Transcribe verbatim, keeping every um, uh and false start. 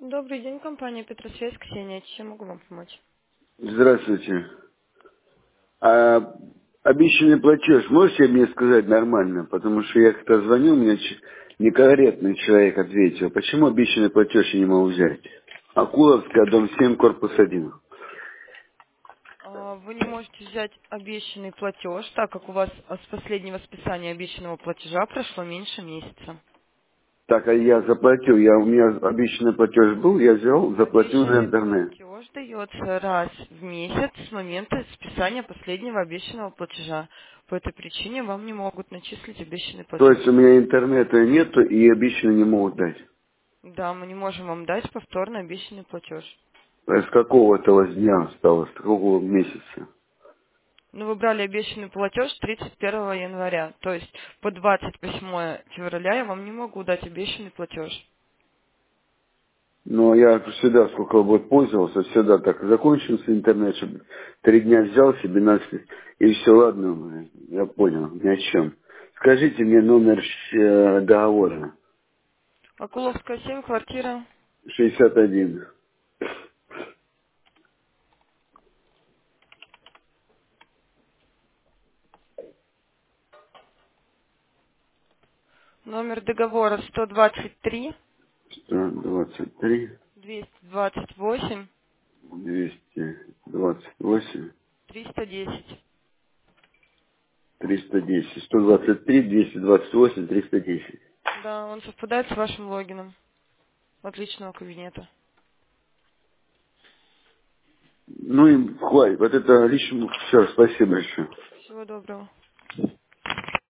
Добрый день, компания Петросвязь, Ксения. Чем могу вам помочь? Здравствуйте. А обещанный платеж можете мне сказать нормально? Потому что я как-то звонил, мне ч- некорректный человек ответил. Почему обещанный платеж я не могу взять? Акуловская, дом семь, корпус один. А, Вы не можете взять обещанный платеж, так как у вас а, с последнего списания обещанного платежа прошло меньше месяца. Так, а я заплатил, я, у меня обещанный платеж был, я взял, заплатил за Обещанный интернет. платеж дается раз в месяц с момента списания последнего обещанного платежа. По этой причине вам не могут начислить обещанный То платеж. есть у меня интернета нету и обещанный не могут дать. Да, мы не можем вам дать повторно обещанный платеж. А с какого-то вот дня осталось, с какого месяца? Ну, вы брали обещанный платеж тридцать первого января, то есть по двадцать восьмое февраля я вам не могу дать обещанный платеж. Но я всегда, сколько вот пользовался, всегда так закончился интернет, чтобы три дня взял себе на с- и все, ладно, я понял, ни о чем. Скажите мне номер э, договора. Акуловская семь, квартира. шестьдесят один. Номер договора сто двадцать три, сто двадцать три, двести двадцать восемь, двести двадцать восемь, триста десять. триста десять. сто двадцать три, двести двадцать восемь, триста десять. Да, он совпадает с вашим логином от личного кабинета. Ну и хватит, вот это лично, все, спасибо большое. Всего доброго.